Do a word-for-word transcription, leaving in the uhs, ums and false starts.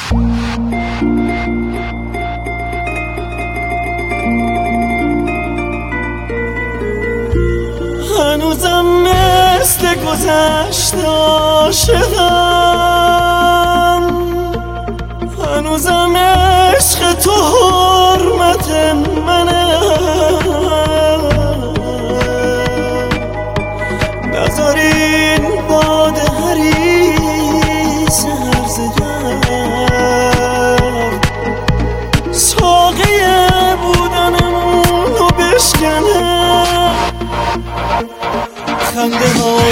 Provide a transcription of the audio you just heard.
هنوزم مثل گذشت عاشقم، هنوزم عشق تو حرمت منه. نذارین باد حریص هرزه گرد ساقی بودنمونو بشکنه. خنده ها